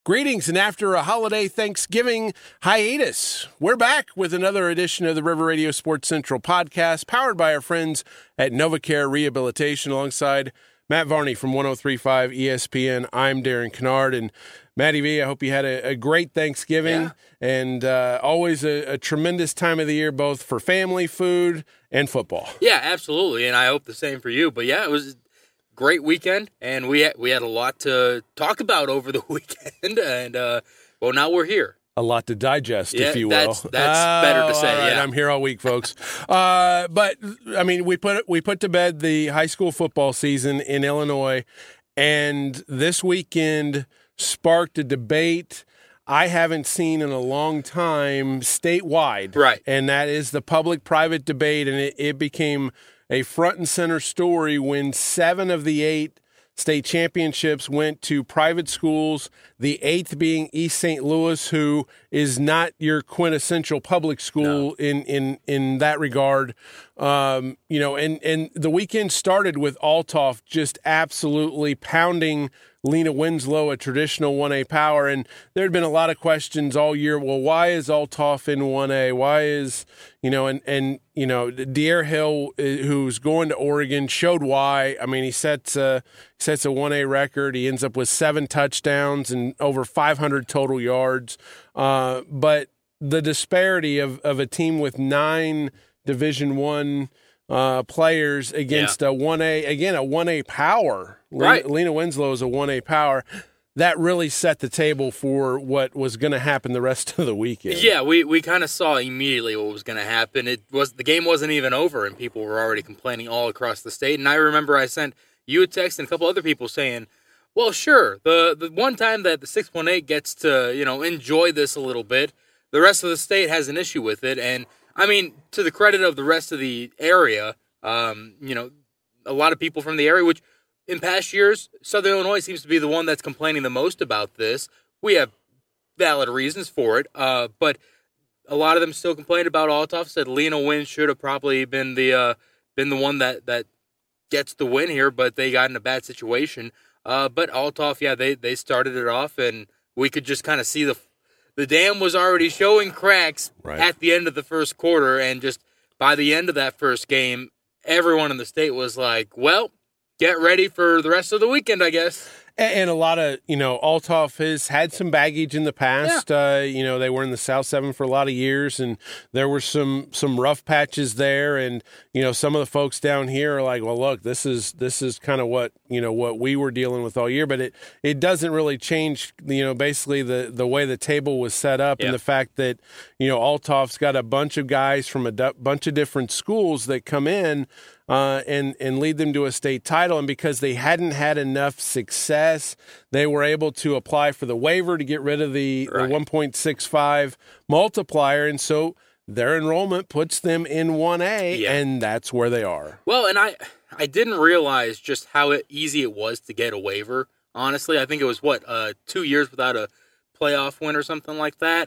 Greetings, and after a holiday Thanksgiving hiatus, we're back with another edition of the River Radio Sports Central podcast, powered by our friends at NovaCare Rehabilitation, alongside Matt Varney from 103.5 ESPN. I'm Darren Kennard, and Matty V, I hope you had a great Thanksgiving, and always a tremendous time of the year, both for family, food, and football. Yeah, absolutely, and I hope the same for you. But yeah, it was great weekend, and we had a lot to talk about over the weekend, and well, now we're here. A lot to digest, if you will. That's better to say. Right, yeah, I'm here all week, folks. But I mean, we put to bed the high school football season in Illinois, and this weekend sparked a debate I haven't seen in a long time statewide. Right, and that is the public-private debate, and it became a front and center story when 7 of the 8 state championships went to private schools, the 8th being East St. Louis, who is not your quintessential public school in that regard. And the weekend started with Althoff just absolutely pounding Lena Winslow, a traditional 1A power, and there had been a lot of questions all year. Well, why is Althoff in 1A? Why is, De'Air Hill, who's going to Oregon, showed why. I mean, he sets a 1A record. He ends up with 7 touchdowns and over 500 total yards. But the disparity of a team with 9 Division I players against a 1A, again, a 1A power. Right. Lena Winslow is a 1A power. That really set the table for what was going to happen the rest of the weekend. Yeah, we kind of saw immediately what was going to happen. The game wasn't even over, and people were already complaining all across the state. And I remember I sent you a text and a couple other people saying, well, sure, the one time that the 618 gets to, enjoy this a little bit, the rest of the state has an issue with it. And, I mean, to the credit of the rest of the area, a lot of people from the area, which in past years, Southern Illinois seems to be the one that's complaining the most about this. We have valid reasons for it, but a lot of them still complained about Althoff. Said Lena Win should have probably been the one that gets the win here, but they got in a bad situation. But Althoff, yeah, they started it off, and we could just kind of see the dam was already showing cracks at the end of the first quarter, and just by the end of that first game, everyone in the state was like, well, get ready for the rest of the weekend, I guess. And a lot of, Althoff has had some baggage in the past. Yeah. They were in the South 7 for a lot of years, and there were some rough patches there. And, some of the folks down here are like, well, look, this is kind of what we were dealing with all year. But it doesn't really change, basically the way the table was set up and the fact that, Althoff's got a bunch of guys from a bunch of different schools that come in and lead them to a state title. And because they hadn't had enough success, they were able to apply for the waiver to get rid of the 1.65 multiplier. And so their enrollment puts them in 1A, and that's where they are. Well, and I didn't realize just how easy it was to get a waiver. Honestly, I think it was, 2 years without a playoff win or something like that.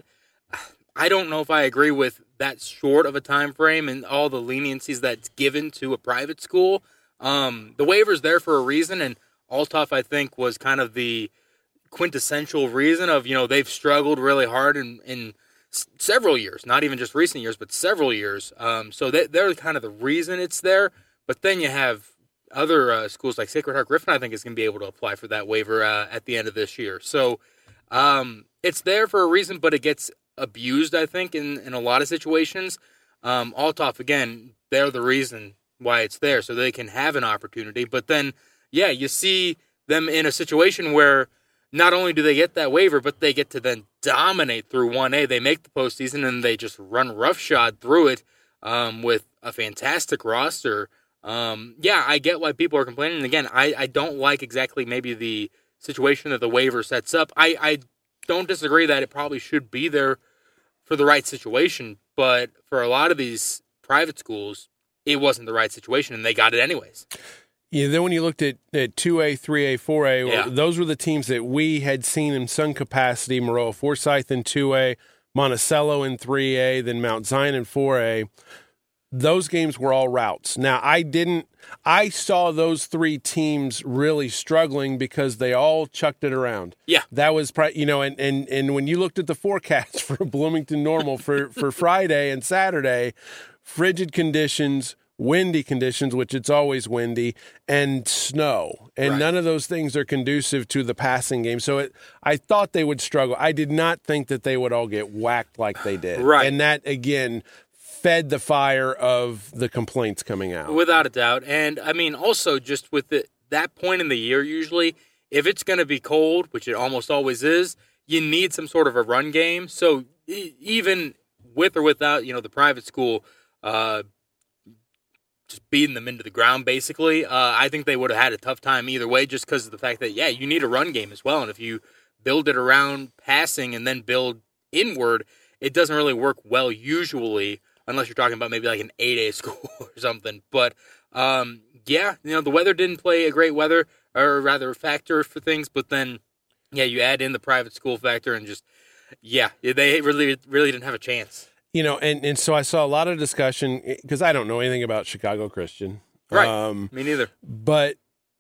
I don't know if I agree with that short of a time frame and all the leniencies that's given to a private school. The waiver's there for a reason, and Althoff, I think, was kind of the quintessential reason of, they've struggled really hard in several years, not even just recent years, but several years. So they're kind of the reason it's there. But then you have other schools like Sacred Heart Griffin, I think, is going to be able to apply for that waiver at the end of this year. So it's there for a reason, but it gets abused, I think, in a lot of situations. Althoff, again, they're the reason why it's there, so they can have an opportunity. But then, you see them in a situation where not only do they get that waiver, but they get to then dominate through 1A. They make the postseason, and they just run roughshod through it with a fantastic roster. I get why people are complaining. And again, I don't like exactly maybe the situation that the waiver sets up. I don't disagree that it probably should be there for the right situation, but for a lot of these private schools, it wasn't the right situation, and they got it anyways. Yeah, then when you looked at 2A, 3A, 4A, those were the teams that we had seen in some capacity. Maroa Forsyth in 2A, Monticello in 3A, then Mount Zion in 4A. those games were all routes. Now, I saw those three teams really struggling because they all chucked it around. Yeah. That was, and when you looked at the forecast for Bloomington Normal for Friday and Saturday, frigid conditions, windy conditions, which it's always windy, and snow. And none of those things are conducive to the passing game. So I thought they would struggle. I did not think that they would all get whacked like they did. Right. And that, again, fed the fire of the complaints coming out. Without a doubt. And, I mean, also just with that point in the year, usually, if it's going to be cold, which it almost always is, you need some sort of a run game. So even with or without, the private school just beating them into the ground, basically, I think they would have had a tough time either way just because of the fact that, you need a run game as well. And if you build it around passing and then build inward, it doesn't really work well usually, unless you're talking about maybe like an 8A school or something. But, the weather didn't play a great factor for things. But then, you add in the private school factor and just, they really didn't have a chance. And so I saw a lot of discussion because I don't know anything about Chicago Christian. Right. Me neither. But,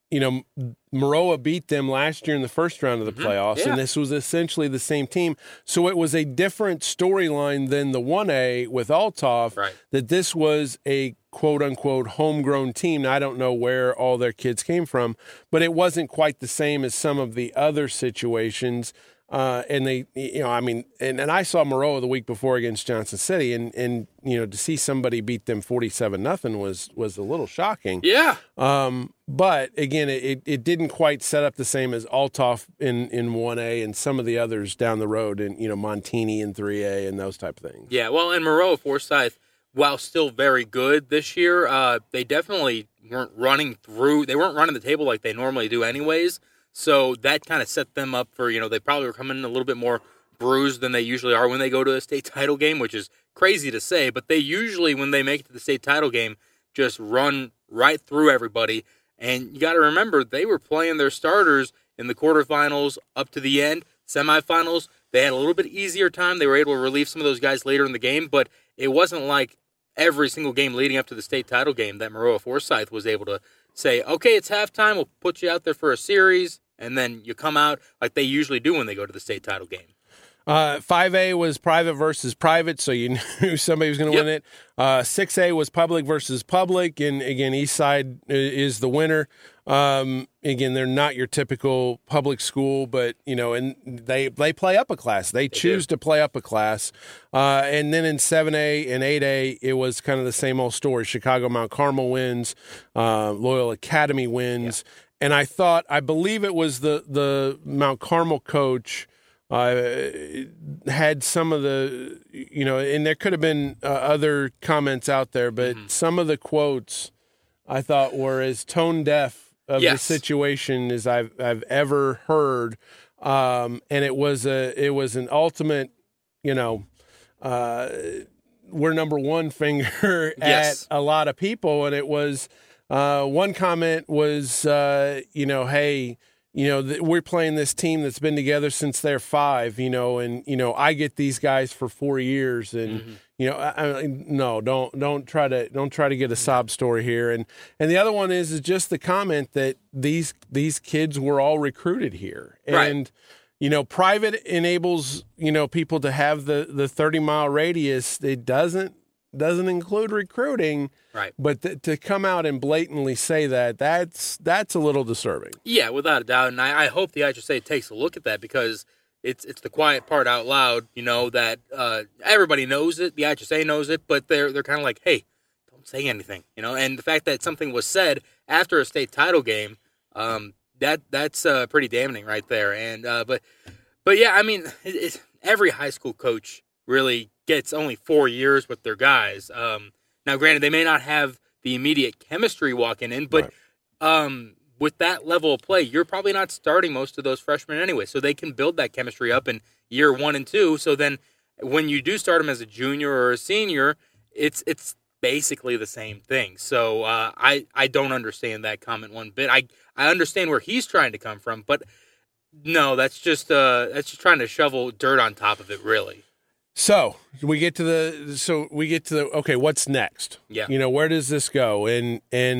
Maroa beat them last year in the first round of the playoffs, and this was essentially the same team. So it was a different storyline than the 1A with Althoff, that this was a quote-unquote homegrown team. Now, I don't know where all their kids came from, but it wasn't quite the same as some of the other situations. And they, and I saw Maroa the week before against Johnson City, and to see somebody beat them 47-0 was a little shocking. Yeah. But again, it didn't quite set up the same as Althoff in 1A and some of the others down the road, and Montini in 3A and those type of things. Yeah. Well, and Maroa Forsyth, while still very good this year, they definitely weren't running the table like they normally do, anyways. So that kind of set them up for, they probably were coming in a little bit more bruised than they usually are when they go to a state title game, which is crazy to say. But they usually, when they make it to the state title game, just run right through everybody. And you got to remember, they were playing their starters in the quarterfinals up to the end. Semifinals, they had a little bit easier time. They were able to relieve some of those guys later in the game. But it wasn't like every single game leading up to the state title game that Maroa Forsyth was able to say, okay, it's halftime. We'll put you out there for a series. And then you come out like they usually do when they go to the state title game. 5A was private versus private, so you knew somebody was going to win it. 6A was public versus public, and again, Eastside is the winner. Again, they're not your typical public school, but and they play up a class. They choose to play up a class. And then in 7A and 8A, it was kind of the same old story. Chicago Mount Carmel wins, Loyola Academy wins. Yeah. And I believe it was the Mount Carmel coach had some of the, and there could have been other comments out there, but some of the quotes I thought were as tone deaf of the situation as I've ever heard. And it was an ultimate, we're number one finger at a lot of people. And it was, one comment was, hey, we're playing this team that's been together since they're 5, and, I get these guys for 4 years, and, no, don't try to get a sob story here. And the other one is just the comment that these kids were all recruited here. And, private enables, people to have the 30-mile radius. It doesn't include recruiting, right? But to come out and blatantly say that's a little disturbing. Yeah, without a doubt. And I hope the IHSA takes a look at that, because it's the quiet part out loud. That everybody knows it. The IHSA knows it, but they're kind of like, hey, don't say anything. And the fact that something was said after a state title game, that's pretty damning right there. And but yeah, I mean, every high school coach really gets only 4 years with their guys. Now, granted, they may not have the immediate chemistry walking in, but with that level of play, you're probably not starting most of those freshmen anyway, so they can build that chemistry up in year 1 and 2. So then when you do start them as a junior or a senior, it's basically the same thing. So I don't understand that comment one bit. I understand where he's trying to come from, but no, that's just trying to shovel dirt on top of it, really. So we get to the okay, what's next? Yeah. Where does this go? And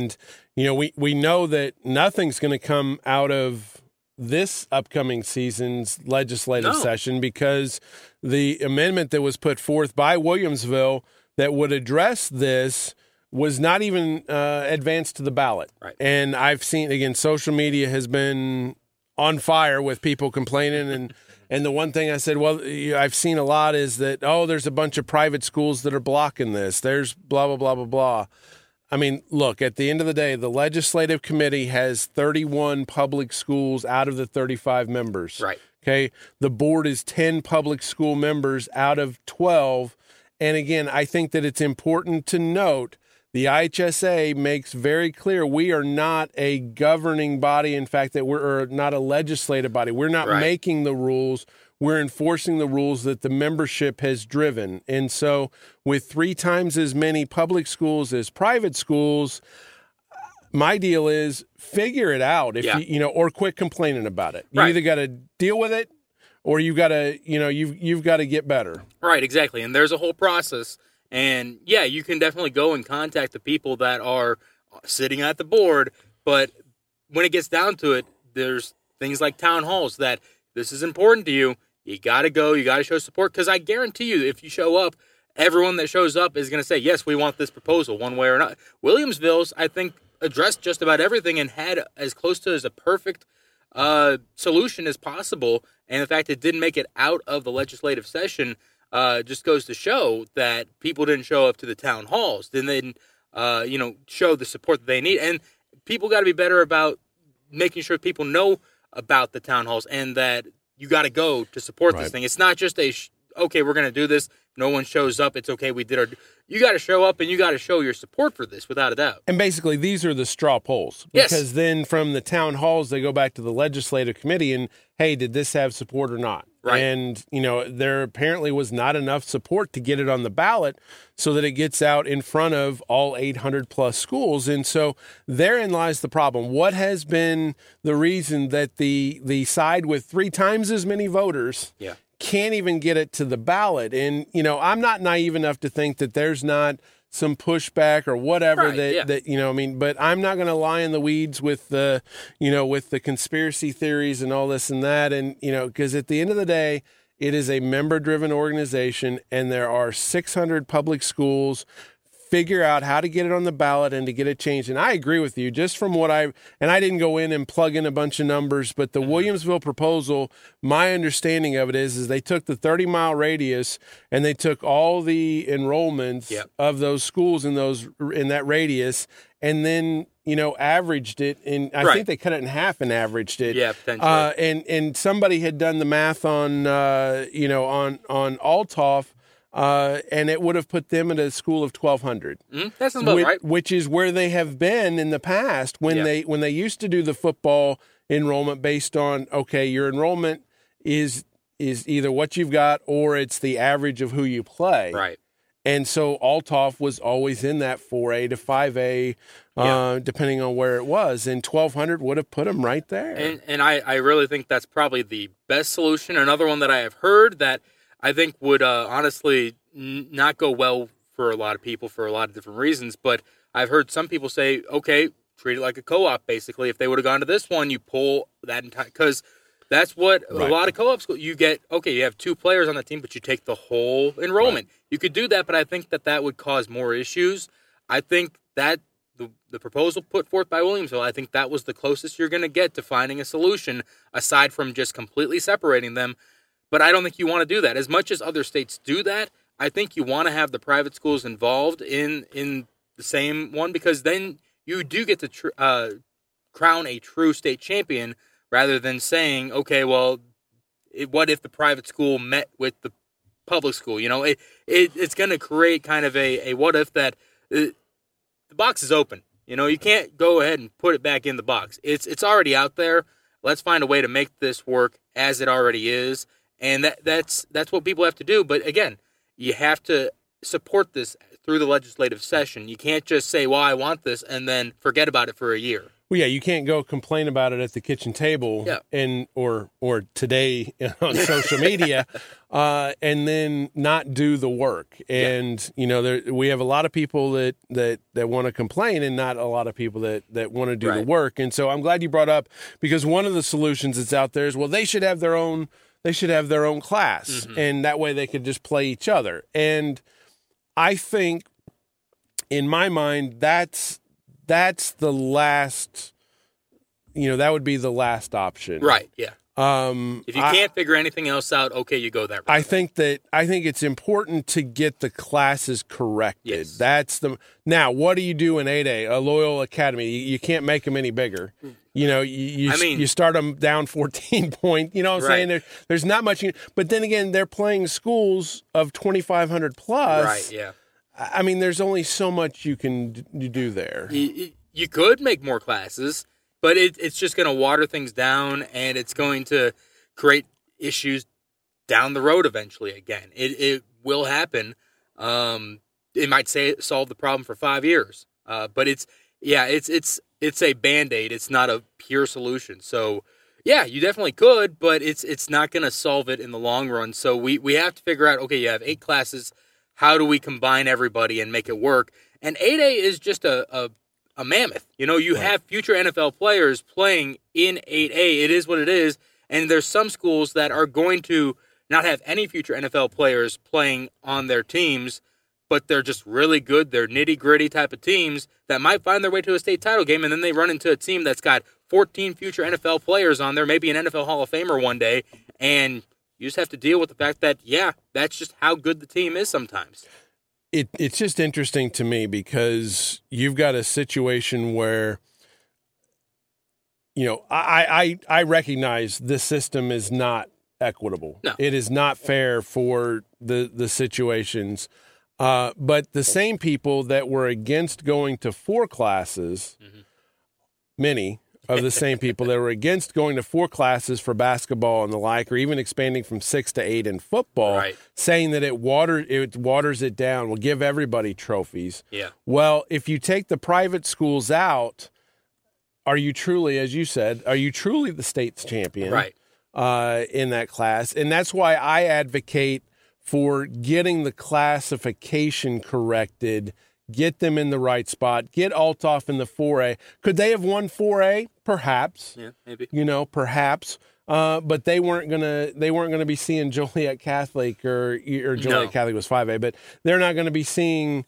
we know that nothing's going to come out of this upcoming season's legislative session, because the amendment that was put forth by Williamsville that would address this was not even advanced to the ballot. Right. And I've seen, again, social media has been on fire with people complaining. And the one thing I said, well, I've seen a lot is that, there's a bunch of private schools that are blocking this. There's blah, blah, blah, blah, blah. I mean, look, at the end of the day, the legislative committee has 31 public schools out of the 35 members. Right. Okay. The board is 10 public school members out of 12. And again, I think that it's important to note the IHSA makes very clear we are not a governing body. In fact, that we're not a legislative body. We're not making the rules. We're enforcing the rules that the membership has driven. And so with 3 times as many public schools as private schools, my deal is figure it out or quit complaining about it. You either got to deal with it or you got to, you've got to get better. Right, exactly. And there's a whole process. And yeah, you can definitely go and contact the people that are sitting at the board. But when it gets down to it, there's things like town halls that this is important to you. You got to go. You got to show support. Because I guarantee you, if you show up, everyone that shows up is going to say, yes, we want this proposal one way or not. Williamsville's, I think, addressed just about everything and had as close to as a perfect solution as possible. And the fact it didn't make it out of the legislative session just goes to show that people didn't show up to the town halls. Then they didn't, show the support that they need. And people got to be better about making sure people know about the town halls and that you got to go to support this thing. It's not just okay, we're going to do this. No one shows up. It's okay. We did our. You got to show up and you got to show your support for this, without a doubt. And basically, these are the straw polls. Because then from the town halls, they go back to the legislative committee and, hey, did this have support or not? Right. And, there apparently was not enough support to get it on the ballot so that it gets out in front of all 800 plus schools. And so therein lies the problem. What has been the reason that the side with 3 times as many voters can't even get it to the ballot? And, I'm not naive enough to think that there's not some pushback or whatever but I'm not going to lie in the weeds with the conspiracy theories and all this and that. And, because at the end of the day, it is a member driven organization and there are 600 public schools. Figure out how to get it on the ballot and to get it changed. And I agree with you, just from what I didn't go in and plug in a bunch of numbers, but the Williamsville proposal, my understanding of it is they took the 30-mile radius and they took all the enrollments of those schools in that radius and then, averaged it. And I think they cut it in half and averaged it. Yeah, potentially. And somebody had done the math on Althoff. And it would have put them at a school of 1,200. That's about right. Which is where they have been in the past when they used to do the football enrollment based on, okay, your enrollment is either what you've got or it's the average of who you play. Right. And so Althoff was always in that 4A to 5A, depending on where it was. And 1,200 would have put them right there. And I really think that's probably the best solution. Another one that I have heard that I think would honestly not go well for a lot of people for a lot of different reasons. But I've heard some people say, okay, treat it like a co-op, basically. If they would have gone to this one, you pull that entire... Because that's what a lot of co-ops, you get, okay, you have 2 players on the team, but you take the whole enrollment. Right. You could do that, but I think that would cause more issues. I think that the proposal put forth by Williamsville, I think that was the closest you're going to get to finding a solution, aside from just completely separating them. But I don't think you want to do that. As much as other states do that, I think you want to have the private schools involved in the same one, because then you do get to crown a true state champion, rather than saying, okay, well, what if the private school met with the public school? It's going to create kind of a what if that the box is open. You can't go ahead and put it back in the box. It's already out there. Let's find a way to make this work as it already is. And that's what people have to do. But again, you have to support this through the legislative session. You can't just say, well, I want this, and then forget about it for a year. Well, yeah, you can't go complain about it at the kitchen table and or today on social media, and then not do the work. And we have a lot of people that want to complain, and not a lot of people that want to do the work. And so I'm glad you brought up, because one of the solutions that's out there is, well, they should have their own class, and that way they could just play each other. And I think, in my mind, that's the last, that would be the last option. Right, yeah. If you can't figure anything else out, okay, you go that route. I think it's important to get the classes corrected. Yes. Now, what do you do in 8A, a Loyola Academy? You can't make them any bigger. You start them down 14 point, you know what I'm saying? There's not much, but then again, they're playing schools of 2,500 plus. Right, yeah. I mean, there's only so much you can do there. You could make more classes, but it's just going to water things down, and it's going to create issues down the road eventually again. It will happen. It might solve the problem for 5 years, but it's a Band-Aid. It's not a pure solution. So, yeah, you definitely could, but it's not going to solve it in the long run. So we have to figure out, okay, you have 8 classes. How do we combine everybody and make it work? And 8A is just a mammoth. You have future NFL players playing in 8A. It is what it is. And there's some schools that are going to not have any future NFL players playing on their teams, but they're just really good. They're nitty-gritty type of teams that might find their way to a state title game, and then they run into a team that's got 14 future NFL players on there, maybe an NFL Hall of Famer one day, and you just have to deal with the fact that, that's just how good the team is sometimes. It's just interesting to me, because you've got a situation where, I recognize this system is not equitable. No. It is not fair for the situations. But the same people that were against going to 4 classes, many of the same people that were against going to 4 classes for basketball and the like, or even expanding from 6 to 8 in football, saying that it waters it down, will give everybody trophies. Yeah. Well, if you take the private schools out, are you truly, as you said, the state's champion? Right. In that class? And that's why I advocate for getting the classification corrected, get them in the right spot, get Althoff in the 4A. Could they have won 4A? Perhaps. Yeah, maybe. Perhaps. But they weren't gonna be seeing Joliet Catholic or Joliet Catholic was 5A, but they're not going to be seeing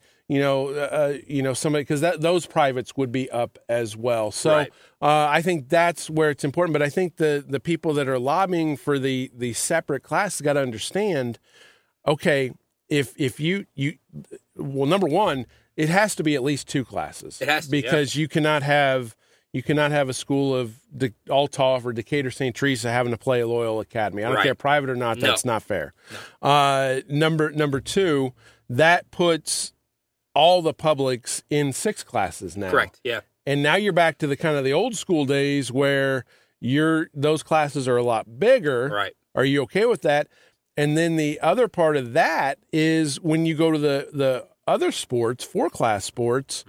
somebody, because those privates would be up as well. So I think that's where it's important. But I think the people that are lobbying for the separate classes got to understand. Okay, if you number one, it has to be at least 2 classes. It has to, because you cannot have a school of Althoff or Decatur St. Teresa having to play a Loyola Academy. I don't care, private or not. That's not fair. No. Number 2, that puts all the publics in 6 classes now. Correct. Yeah. And now you're back to the kind of the old school days where those classes are a lot bigger. Right. Are you okay with that? And then the other part of that is when you go to the other sports, 4-class sports,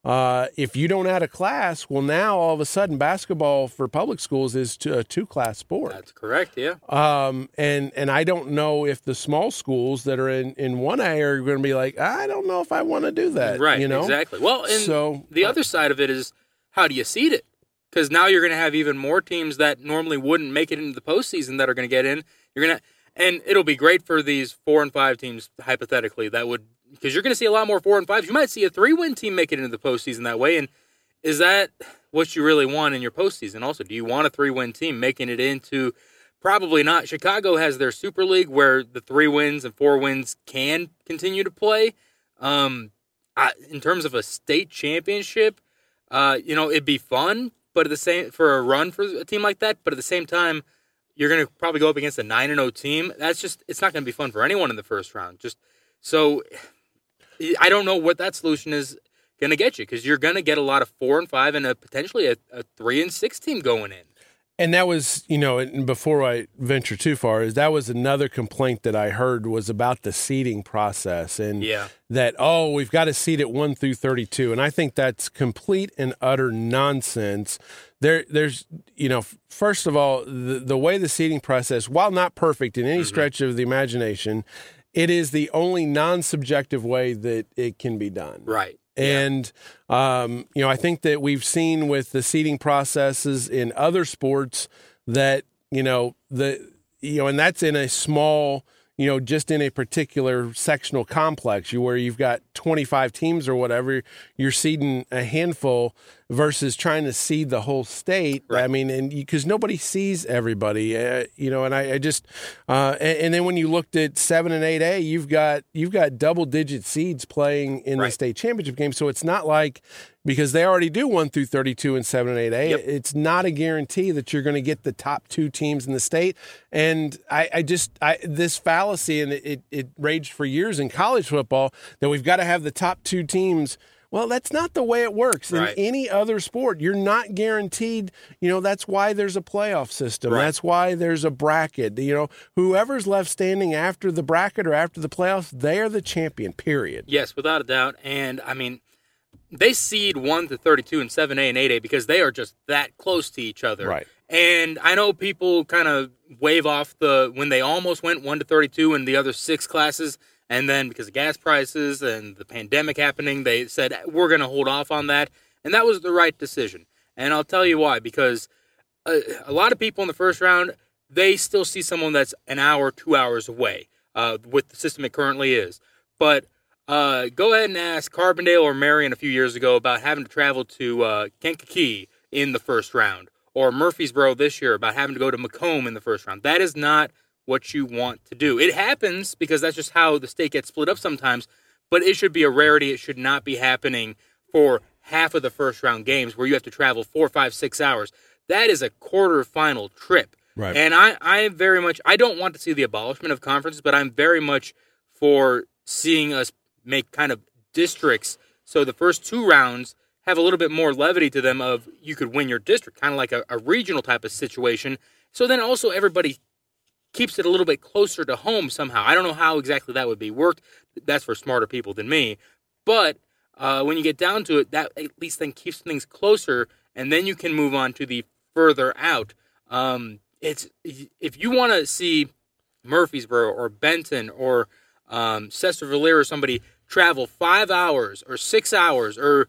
if you don't add a class, well, now all of a sudden basketball for public schools is a 2-class sport. That's correct, yeah. And I don't know if the small schools that are in 1A are going to be like, I don't know if I want to do that. Right, exactly. Well, and the other side of it is, how do you seed it? Because now you're going to have even more teams that normally wouldn't make it into the postseason that are going to get in. And it'll be great for these 4 and 5 teams, hypothetically, because you're going to see a lot more 4 and 5s. You might see a 3-win team make it into the postseason that way. And is that what you really want in your postseason? Also, do you want a 3-win team making it into? Probably not. Chicago has their Super League where the 3 wins and 4 wins can continue to play. In terms of a state championship, it'd be fun, but for a run for a team like that. But at the same time, you're going to probably go up against a 9-0 team. It's not going to be fun for anyone in the first round. So I don't know what that solution is going to get you, because you're going to get a lot of 4 and 5 and potentially a 3 and 6 team going in. And that was, and before I venture too far, that was another complaint that I heard was about the seeding process and that, we've got to seed it 1 through 32. And I think that's complete and utter nonsense. There's, first of all, the way the seeding process, while not perfect in any stretch of the imagination, it is the only non-subjective way that it can be done. Right. And, I think that we've seen with the seeding processes in other sports that, and that's in a small, just in a particular sectional complex where you've got 25 teams or whatever, you're seeding a handful versus trying to seed the whole state. Right. I mean, and because nobody sees everybody, and I just, and then when you looked at 7 and 8A, you've got double digit seeds playing in the state championship game. So it's not like, because they already do 1 through 32 and 7 and 8A, it's not a guarantee that you're going to get the top 2 teams in the state. And this fallacy, and it raged for years in college football, that we've got to have the top 2 teams. Well, that's not the way it works. In any other sport, you're not guaranteed. That's why there's a playoff system. Right. That's why there's a bracket. Whoever's left standing after the bracket or after the playoffs, they're the champion, period. Yes, without a doubt. And, I mean, they seed 1 to 32 and 7A and 8A because they are just that close to each other. Right. And I know people kind of wave off when they almost went 1 to 32 in the other 6 classes. And then because of gas prices and the pandemic happening, they said, we're going to hold off on that. And that was the right decision. And I'll tell you why. Because a lot of people in the first round, they still see someone that's an hour, 2 hours away with the system it currently is. But go ahead and ask Carbondale or Marion a few years ago about having to travel to Kankakee in the first round. Or Murfreesboro this year about having to go to Macomb in the first round. That is not what you want to do. It happens because that's just how the state gets split up sometimes, but it should be a rarity. It should not be happening for half of the first round games where you have to travel 4, 5, 6 hours. That is a quarterfinal trip. Right. And I don't want to see the abolishment of conferences, but I'm very much for seeing us make kind of districts so the first 2 rounds have a little bit more levity to them of you could win your district, kind of like a regional type of situation. So then also everybody keeps it a little bit closer to home somehow. I don't know how exactly that would be worked. That's for smarter people than me. But when you get down to it, that at least then keeps things closer, and then you can move on to the further out. If you want to see Murfreesboro or Benton or Chesterfield or somebody travel 5 hours or 6 hours or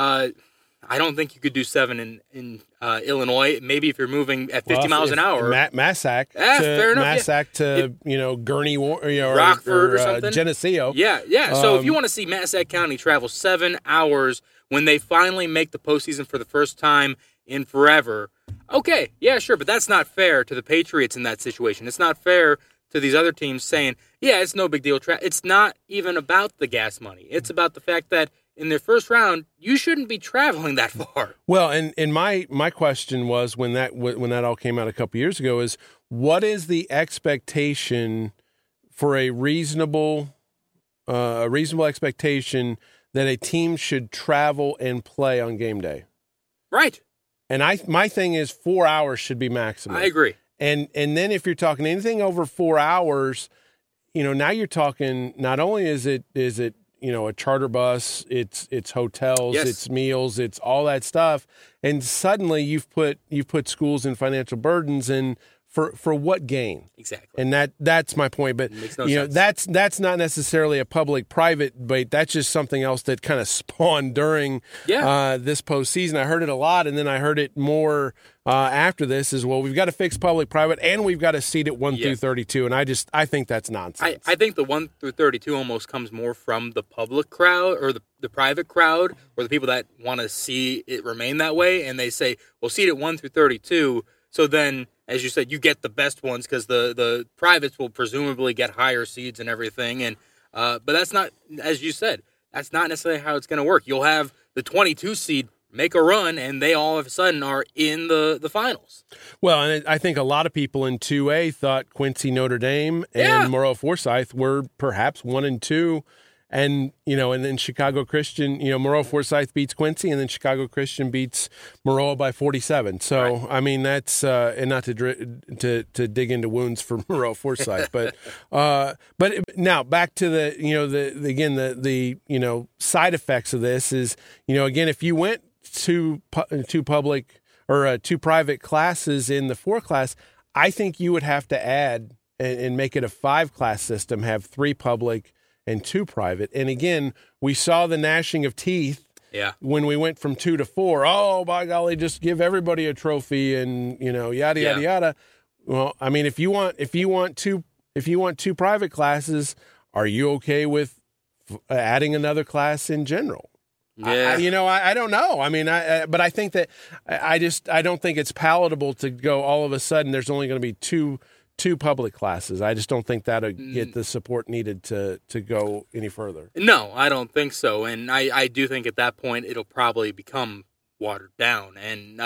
I don't think you could do 7 in Illinois. Maybe if you're moving at 50 miles an hour. Massac. Fair enough. Massac to Gurney, Rockford or something. Geneseo. Yeah. So if you want to see Massac County travel 7 hours when they finally make the postseason for the first time in forever, okay, yeah, sure. But that's not fair to the Patriots in that situation. It's not fair to these other teams saying, yeah, it's no big deal. It's not even about the gas money. It's about the fact that in their first round, you shouldn't be traveling that far. Well, and my question was when that all came out a couple years ago is what is the expectation for a reasonable expectation that a team should travel and play on game day? Right. And my thing is 4 hours should be maximum. I agree. And then if you're talking anything over 4 hours, now you're talking not only is it a charter bus, it's hotels, yes. It's meals, it's all that stuff. And suddenly you've put schools in financial burdens, and for what gain? Exactly. And that's my point. But makes no sense. That's not necessarily a public-private debate. That's just something else that kind of spawned during this postseason. I heard it a lot, and then I heard it more after this as well. We've got to fix public-private, and we've got to seed it 1 through 32. And I think that's nonsense. I think the 1 through 32 almost comes more from the public crowd or the private crowd or the people that want to see it remain that way, and they say, well, seed it 1 through 32, so then, as you said, you get the best ones because the privates will presumably get higher seeds and everything. And but that's not, as you said, that's not necessarily how it's going to work. You'll have the 22 seed make a run, and they all of a sudden are in the finals. Well, and I think a lot of people in 2A thought Quincy, Notre Dame, and Moreau Forsyth were perhaps 1 and 2. and then Chicago Christian, Maroa Forsyth beats Quincy, and then Chicago Christian beats Maroa by 47. So right. I mean that's and not to dig into wounds for Maroa Forsyth, but now back to the side effects of this is again, if you went to public or two private classes in the 4 class, I think you would have to add and make it a 5-class system, have 3 public and 2 private. And again, we saw the gnashing of teeth when we went from 2 to 4. Oh, by golly, just give everybody a trophy and yada yada yada. Well, I mean, if you want two private classes, are you okay with adding another class in general? Yeah. I don't know. I mean, but I think that I don't think it's palatable to go all of a sudden there's only going to be two public classes. I just don't think that'll get the support needed to go any further. No, I don't think so. And I do think at that point it'll probably become watered down. And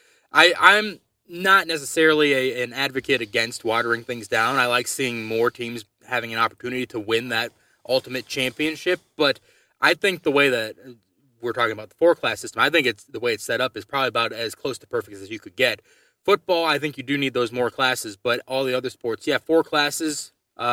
I'm not necessarily an advocate against watering things down. I like seeing more teams having an opportunity to win that ultimate championship. But I think the way that we're talking about the 4-class system, I think it's the way it's set up is probably about as close to perfect as you could get. Football, I think you do need those more classes, but all the other sports, 4 classes,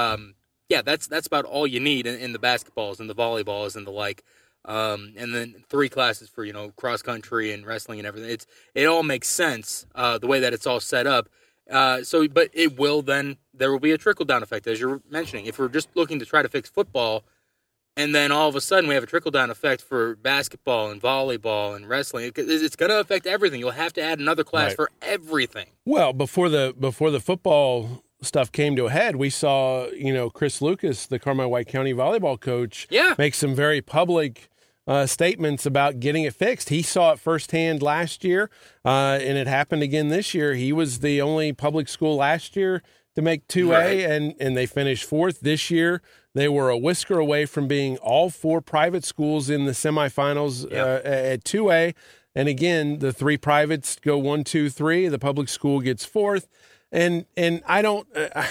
that's about all you need in the basketballs and the volleyballs and the like. And then 3 classes for, cross country and wrestling and everything. It all makes sense, the way that it's all set up. But it will then, there will be a trickle-down effect, as you're mentioning. If we're just looking to try to fix football, and then all of a sudden we have a trickle-down effect for basketball and volleyball and wrestling, it's going to affect everything. You'll have to add another class for everything. Well, before the football stuff came to a head, we saw, Chris Lucas, the Carmine White County volleyball coach, make some very public statements about getting it fixed. He saw it firsthand last year, and it happened again this year. He was the only public school last year to make 2A, and they finished 4th. This year, they were a whisker away from being all 4 private schools in the semifinals at 2A. And again, the 3 privates go 1, 2, 3. The public school gets 4th. And I don't.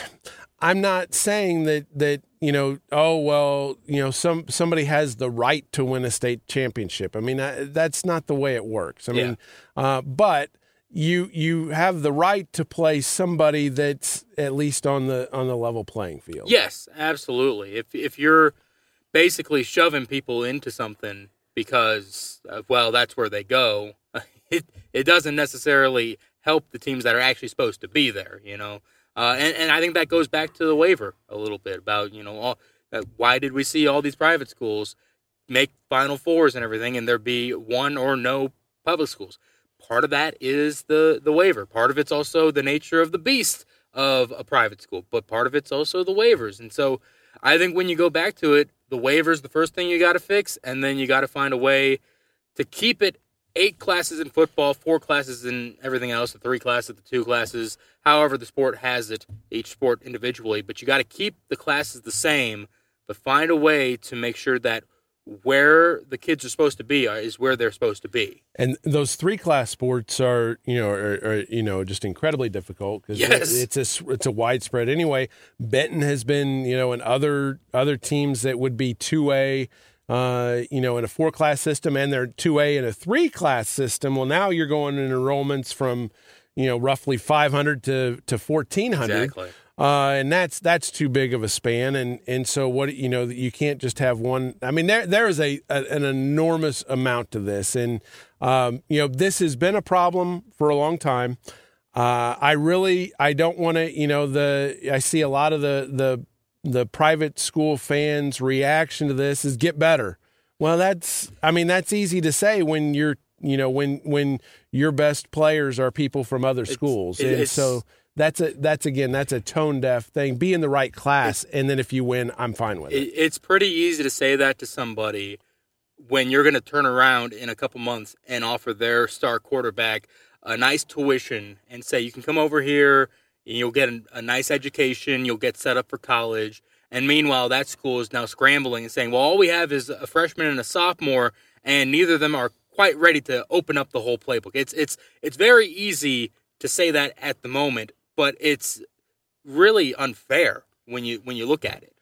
I'm not saying that somebody has the right to win a state championship. I mean, that's not the way it works. I mean, but you have the right to play somebody that's at least on the level playing field. Yes, absolutely. If you're basically shoving people into something because that's where they go, it doesn't necessarily help the teams that are actually supposed to be there, and I think that goes back to the waiver a little bit about why did we see all these private schools make Final Fours and everything, and there be one or no public schools. Part of that is the waiver. Part of it's also the nature of the beast of a private school, but part of it's also the waivers. And so I think when you go back to it, the waiver's the first thing you got to fix, and then you got to find a way to keep it 8 classes in football, 4 classes in everything else, the 3 classes, the 2 classes, however the sport has it, each sport individually. But you got to keep the classes the same, but find a way to make sure that where the kids are supposed to be is where they're supposed to be. And those 3-class sports are just incredibly difficult because it's a widespread. Anyway, Benton has been, and other teams that would be 2A, in a 4-class system, and they're 2A in a 3-class system. Well, now you're going in enrollments from, roughly 500 to 1,400. Exactly. And that's too big of a span, and so what you can't just have one. I mean, there is an enormous amount to this, and this has been a problem for a long time. I don't want to. I see a lot of the private school fans' reaction to this is get better. Well, that's easy to say when you're when your best players are people from other schools, so. That's a tone deaf thing. Be in the right class, and then if you win, I'm fine with it. It's pretty easy to say that to somebody when you're going to turn around in a couple months and offer their star quarterback a nice tuition and say, you can come over here and you'll get a nice education, you'll get set up for college. And meanwhile, that school is now scrambling and saying, well, all we have is a freshman and a sophomore, and neither of them are quite ready to open up the whole playbook. It's very easy to say that at the moment, but it's really unfair when you look at it.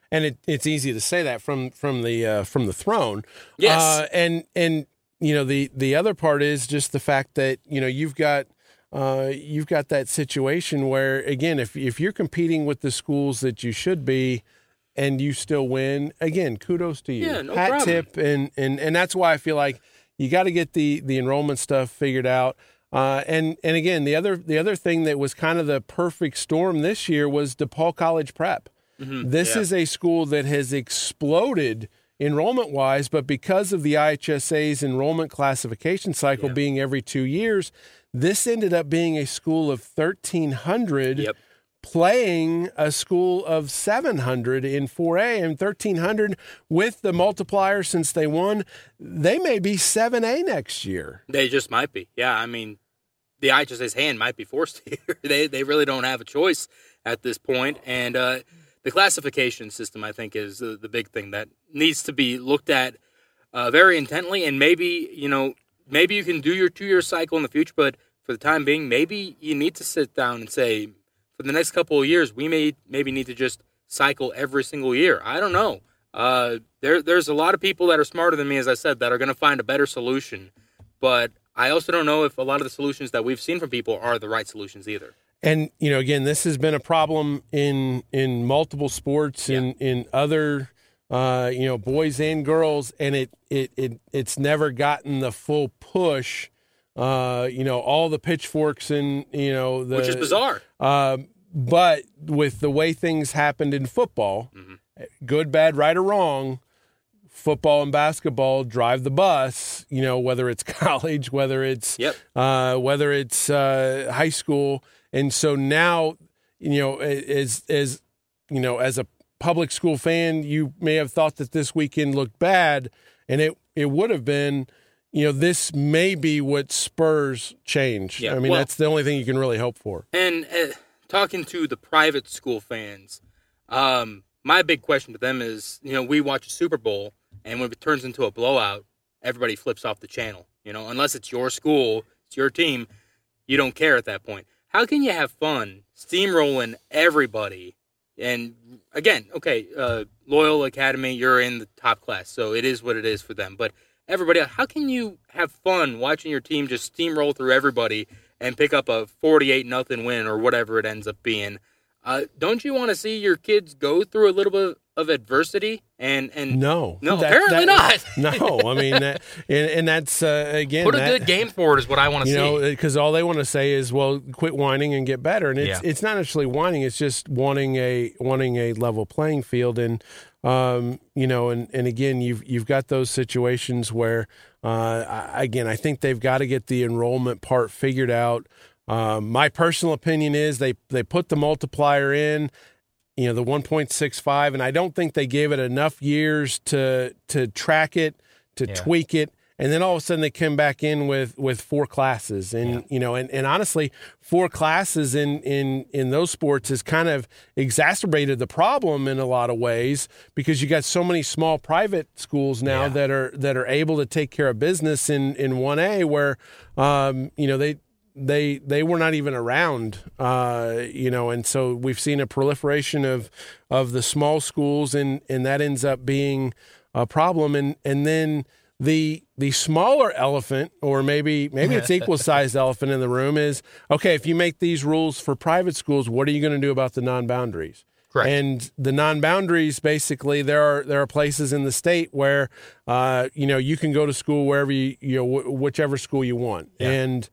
And it's easy to say that from the throne. Yes. And the other part is just the fact that you've got that situation where, again, if you're competing with the schools that you should be and you still win, again, kudos to you. Yeah, no Hat problem. tip, and that's why I feel like you got to get the enrollment stuff figured out. And again, the other thing that was kind of the perfect storm this year was DePaul College Prep. Mm-hmm. This is a school that has exploded enrollment-wise, but because of the IHSA's enrollment classification cycle being every 2 years, this ended up being a school of 1,300 playing a school of 700 in 4A, and 1,300 with the multiplier since they won. They may be 7A next year. They just might be. Yeah, I mean, the IHSA's hand might be forced here. They really don't have a choice at this point, and the classification system, I think, is the big thing that needs to be looked at very intently. And maybe you can do your 2-year cycle in the future, but for the time being, maybe you need to sit down and say, for the next couple of years, we maybe need to just cycle every single year. I don't know. There's a lot of people that are smarter than me, as I said, that are going to find a better solution. But I also don't know if a lot of the solutions that we've seen from people are the right solutions either. And, again, this has been a problem in multiple sports, in other, boys and girls, and it's never gotten the full push, all the pitchforks and, which is bizarre. But with the way things happened in football, good, bad, right, or wrong, football and basketball drive the bus, whether it's college, whether it's high school. And so now, as a public school fan, you may have thought that this weekend looked bad, and it would have been, this may be what spurs change. Yeah, I mean, that's the only thing you can really hope for. And talking to the private school fans, my big question to them is, we watch a Super Bowl, and when it turns into a blowout, everybody flips off the channel. Unless it's your school, it's your team, you don't care at that point. How can you have fun steamrolling everybody? And again, okay, Loyola Academy, you're in the top class, so it is what it is for them. But everybody else, how can you have fun watching your team just steamroll through everybody and pick up a 48-0 win or whatever it ends up being? Don't you want to see your kids go through a little bit of adversity? And no, apparently not. No, I mean, and that's again. Put a good game forward is what I want to see. Because all they want to say is, well, quit whining and get better. And it's not actually whining; it's just wanting a level playing field. And and again, you've got those situations where, again, I think they've got to get the enrollment part figured out. My personal opinion is they put the multiplier in, the 1.65, and I don't think they gave it enough years to track it, to tweak it, and then all of a sudden they come back in with 4 classes, and and honestly, 4 classes in those sports has kind of exacerbated the problem in a lot of ways, because you got so many small private schools now that are able to take care of business in 1A where they were not even around, and so we've seen a proliferation of the small schools, and that ends up being a problem. And then the smaller elephant, or maybe it's equal sized elephant in the room, is, okay, if you make these rules for private schools, what are you going to do about the non-boundaries? Correct. And the non-boundaries, basically, there are places in the state where you can go to school wherever whichever school you want, and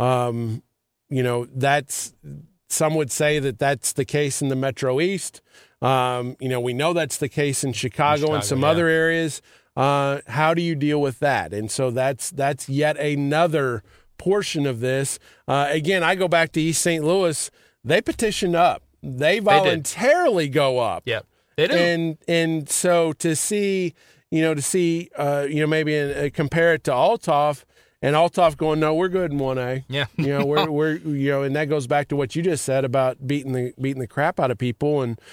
that's, some would say that's the case in the Metro East. We know that's the case in Chicago and some other areas. How do you deal with that? And so that's yet another portion of this. Again, I go back to East St. Louis. They petitioned up. They voluntarily go up. Yep, they do. And so to see maybe compare it to Althoff. And Althoff going, no, we're good in 1A. Yeah. We're and that goes back to what you just said about beating the crap out of people. And,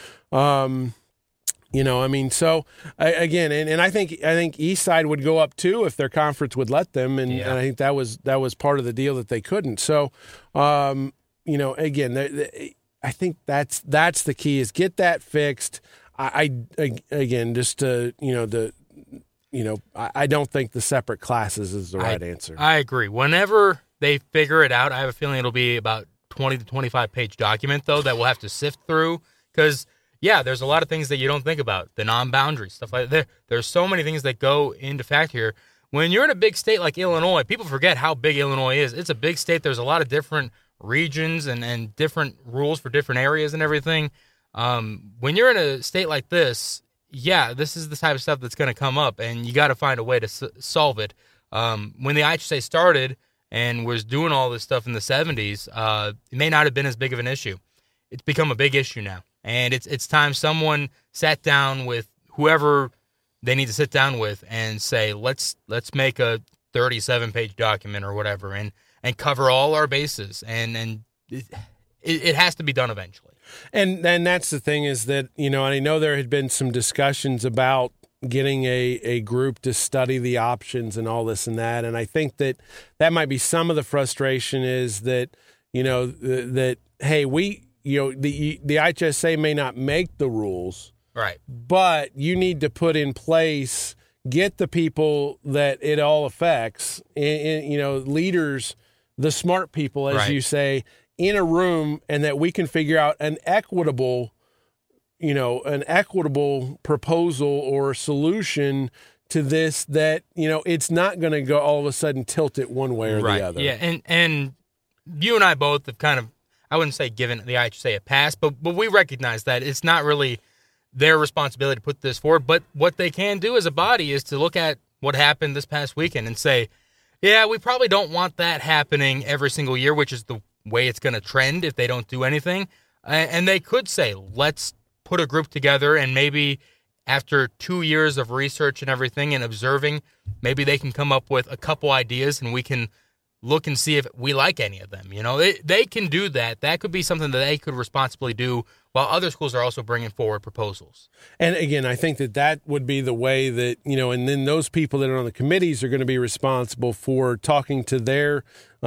so again, and I think Eastside would go up too if their conference would let them. And I think that was part of the deal that they couldn't. So, again, I think that's the key, is get that fixed. again, just to, I don't think the separate classes is the right answer. I agree. Whenever they figure it out, I have a feeling it'll be about 20 to 25 page document, though, that we'll have to sift through. Because, yeah, there's a lot of things that you don't think about, the non-boundary stuff like that. There's so many things that go into fact here. When you're in a big state like Illinois, people forget how big Illinois is. It's a big state. There's a lot of different regions and different rules for different areas and everything. When you're in a state like this, yeah, this is the type of stuff that's going to come up, and you got to find a way to solve it. When the IHSA started and was doing all this stuff in the 70s, it may not have been as big of an issue. It's become a big issue now, and it's time someone sat down with whoever they need to sit down with and say, let's make a 37-page document or whatever, and cover all our bases, and it has to be done eventually. And that's the thing is that, and I know there had been some discussions about getting a group to study the options and all this and that. And I think that might be some of the frustration is that, that, hey, the IHSA may not make the rules, right? But you need to put in place, get the people that it all affects, leaders, the smart people, as right. you say, in a room, and that we can figure out an equitable proposal or solution to this that, it's not going to go all of a sudden tilt it one way or right. the other. Yeah. And you and I both have kind of, I wouldn't say given the IHSA a pass, but we recognize that it's not really their responsibility to put this forward. But what they can do as a body is to look at what happened this past weekend and say, yeah, we probably don't want that happening every single year, which is the way it's going to trend if they don't do anything. And they could say, let's put a group together, and maybe after 2 years of research and everything and observing, maybe they can come up with a couple ideas and we can look and see if we like any of them. They can do that. That could be something that they could responsibly do while other schools are also bringing forward proposals. And again, I think that would be the way that, and then those people that are on the committees are going to be responsible for talking to their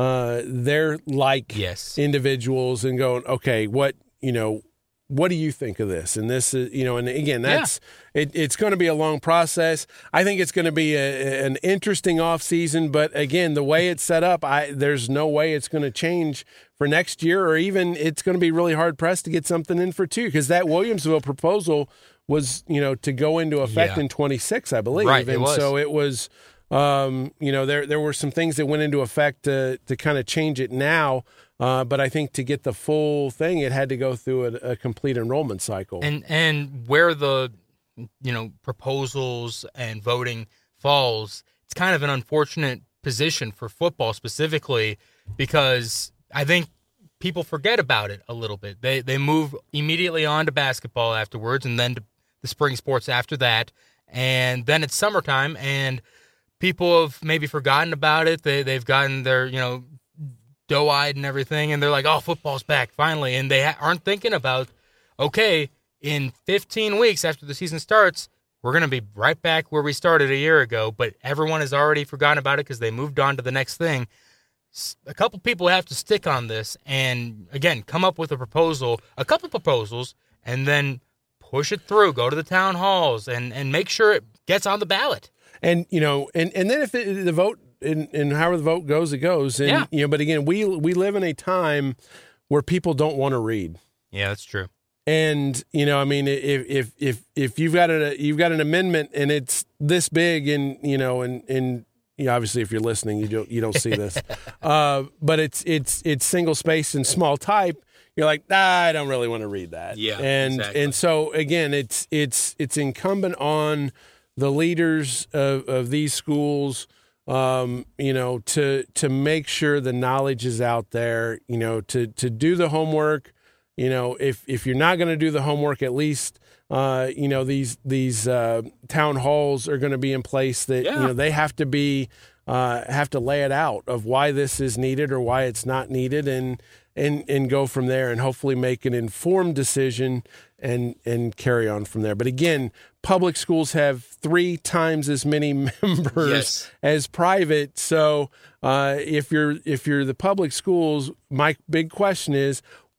yes. individuals and going, okay, what do you think of this? And this is, and again, it's going to be a long process. I think it's going to be an interesting off season, but again, the way it's set up, there's no way it's going to change for next year, or even it's going to be really hard pressed to get something in for 2, because that Williamsville proposal was, to go into effect in 26, I believe. Right, and so it was, there were some things that went into effect to kind of change it now. But I think to get the full thing, it had to go through a complete enrollment cycle. And where the proposals and voting falls, it's kind of an unfortunate position for football specifically, because I think people forget about it a little bit. They move immediately on to basketball afterwards, and then to the spring sports after that, and then it's summertime, and people have maybe forgotten about it. They've gotten their doe-eyed and everything, and they're like, oh, football's back finally, and they aren't thinking about, okay, in 15 weeks after the season starts, we're going to be right back where we started a year ago, but everyone has already forgotten about it because they moved on to the next thing. A couple people have to stick on this and, again, come up with a couple proposals, and then push it through, go to the town halls, and make sure it gets on the ballot. And, and then if the vote, and however the vote goes, it goes. And, but again, we live in a time where people don't want to read. Yeah, that's true. And, if you've got an amendment and it's this big, and, and obviously if you're listening, you don't see this, but it's single space and small type. You're like, I don't really want to read that. Yeah. And so again, it's incumbent on the leaders of these schools, to make sure the knowledge is out there, to do the homework, if you're not going to do the homework, at least, these town halls are going to be in place that, they have to lay it out of why this is needed or why it's not needed, and go from there, and hopefully make an informed decision and carry on from there. But again, public schools have 3 times as many members as private. So if you're the public schools, my big question is,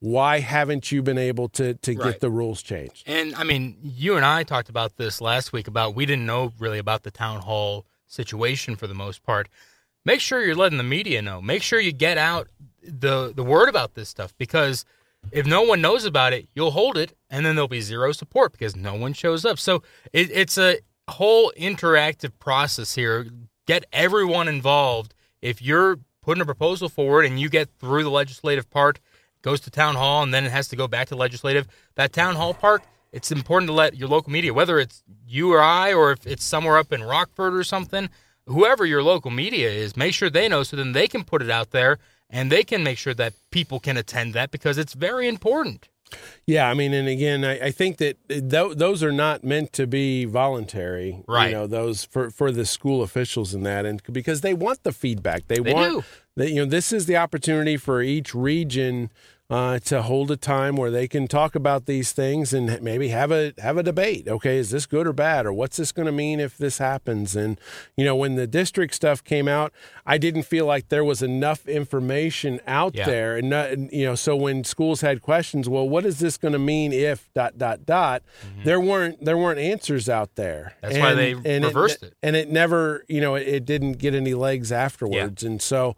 why haven't you been able to Right. get the rules changed? And I mean, you and I talked about this last week about we didn't know really about the town hall situation for the most part. Make sure you're letting the media know. Make sure you get out the word about this stuff, because if no one knows about it, you'll hold it, and then there'll be zero support because no one shows up. So it's a whole interactive process here. Get everyone involved. If you're putting a proposal forward and you get through the legislative part, it goes to town hall, and then it has to go back to legislative. That town hall part, it's important to let your local media, whether it's you or I, or if it's somewhere up in Rockford or something, whoever your local media is, make sure they know so then they can put it out there and they can make sure that people can attend that, because it's very important. Yeah, I mean, and again, I think that those are not meant to be voluntary, Right? You know, those for the school officials and that, and because they want the feedback, they do. want that. You know, this is the opportunity for each region to hold a time where they can talk about these things and maybe have a debate. Okay, is this good or bad, or what's this going to mean if this happens? And you know, when the district stuff came out, I didn't feel like there was enough information out there, and not, you know, so when schools had questions, well, what is this going to mean if ... Mm-hmm. There weren't answers out there. That's why they reversed it, and it never, you know, it didn't get any legs afterwards, and so.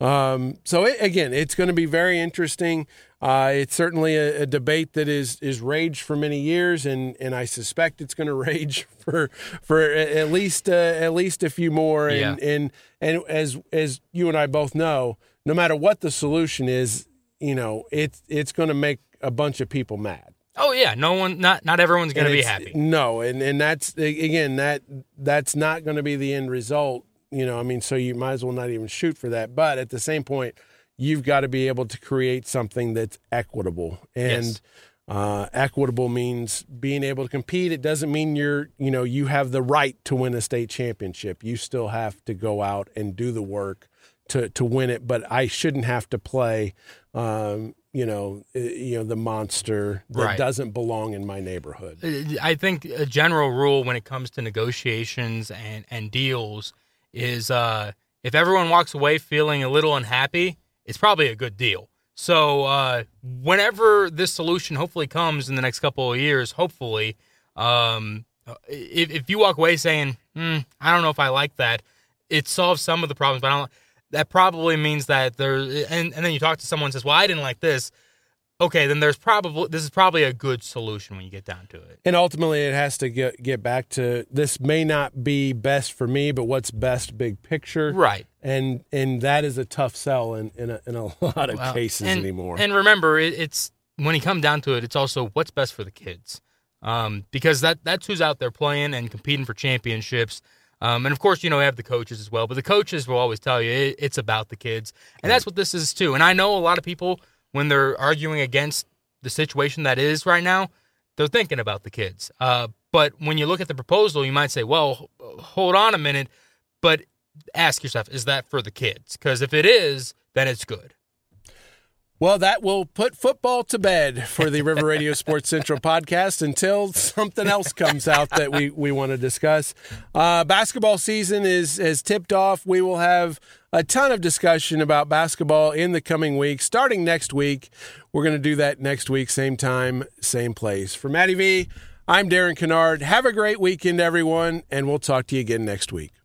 Again, it's going to be very interesting. It's certainly a debate that is raged for many years, and I suspect it's going to rage for at least a few more. And as you and I both know, no matter what the solution is, you know, it's going to make a bunch of people mad. Oh yeah, not everyone's going to be happy. No, and that's again that's not going to be the end result. You know, I mean, so you might as well not even shoot for that. But at the same point, you've got to be able to create something that's equitable. And equitable means being able to compete. It doesn't mean you have the right to win a state championship. You still have to go out and do the work to win it. But I shouldn't have to play, the monster that doesn't belong in my neighborhood. I think a general rule when it comes to negotiations and deals is if everyone walks away feeling a little unhappy, it's probably a good deal. So whenever this solution hopefully comes in the next couple of years, hopefully, if you walk away saying, I don't know if I like that, it solves some of the problems, but that probably means that and then you talk to someone and says, well, I didn't like this. Okay, then this is probably a good solution when you get down to it. And ultimately, it has to get back to this may not be best for me, but what's best big picture, right? And that is a tough sell in a lot of cases anymore. And remember, it's when you come down to it, it's also what's best for the kids, because that's who's out there playing and competing for championships. And of course, you have the coaches as well, but the coaches will always tell you it's about the kids, and that's what this is too. And I know a lot of people, when they're arguing against the situation that is right now, they're thinking about the kids. But when you look at the proposal, you might say, well, hold on a minute, but ask yourself, is that for the kids? Because if it is, then it's good. Well, that will put football to bed for the River Radio Sports Central podcast until something else comes out that we want to discuss. Basketball season has tipped off. We will have a ton of discussion about basketball in the coming weeks. Starting next week, we're going to do that next week, same time, same place. For Matty V, I'm Darren Kennard. Have a great weekend, everyone, and we'll talk to you again next week.